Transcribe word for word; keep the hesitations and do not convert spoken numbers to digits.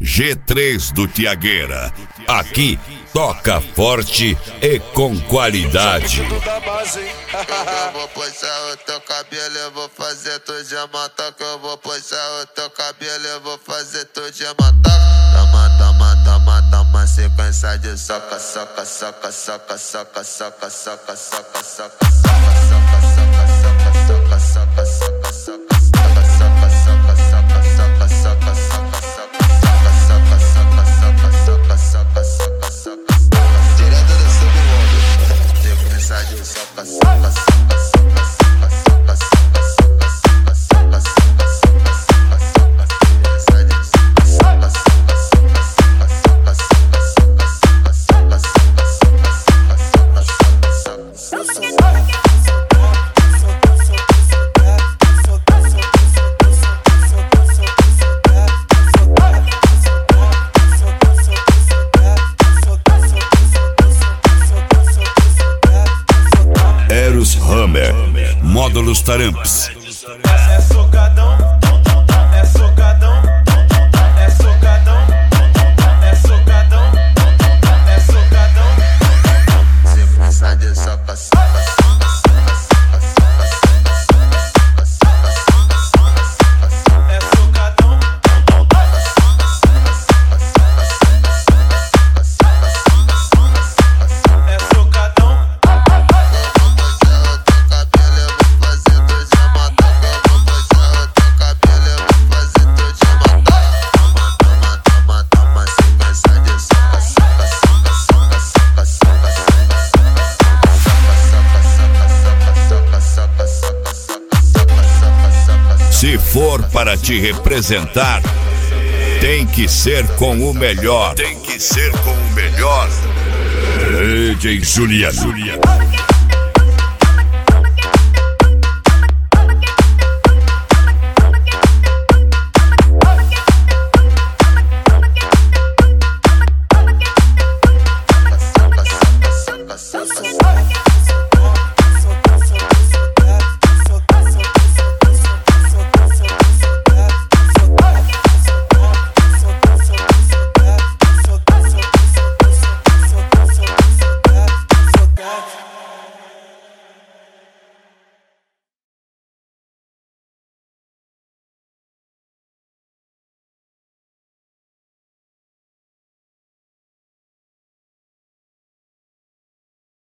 G três do Tiagueira. Aqui toca forte e com qualidade. Eu vou puxar o teu cabelo, eu vou fazer tu matar. Que eu vou puxar o teu cabelo, eu vou fazer tu matar. Toma, toma, toma, toma, sequência de soca, soca, soca, soca, soca, soca, soca, soca, soca, soca, soca, soca, soca, soca. Hammer, módulos Taramps. É socadão, é socadão, é socadão, é socadão, é socadão. Sequência de soca, soca, é socadão. É socadão. Se for para te representar, tem que ser com o melhor. Tem que ser com o melhor. D J Juliano.